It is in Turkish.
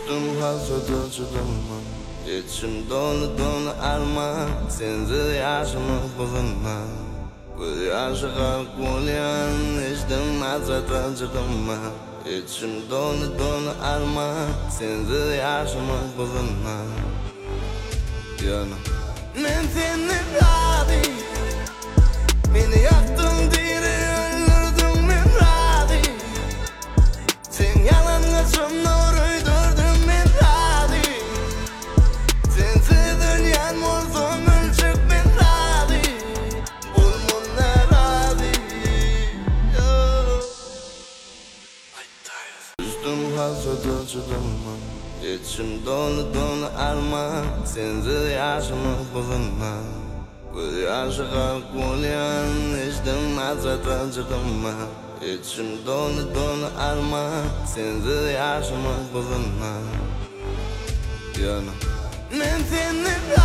Düştüm hasrete çıkıma, içim dolu dolu armağan, sensiz yaşamak bugünle. Göz yaşı kalk bulyan, içtim hasrete çıkıma, içim dolu dolu armağan, sensiz yaşamak bugünle. Yana men seni razı, beni yaktın diri, öldürdün men razı. Sen yalan kaçımda uydurdun men razı. Sensiz dünyan olsun ölçük men razı. Bulmunla razı. Düştüm hasrete çıkıma, içim dolu dolu armağan, sensiz yaşamak bugünle. Göz yaşı kalk bulyan, içtim hasrete çıkıma, içim dolu dolu armağan, sensiz yaşamak bugünle. Yana men seni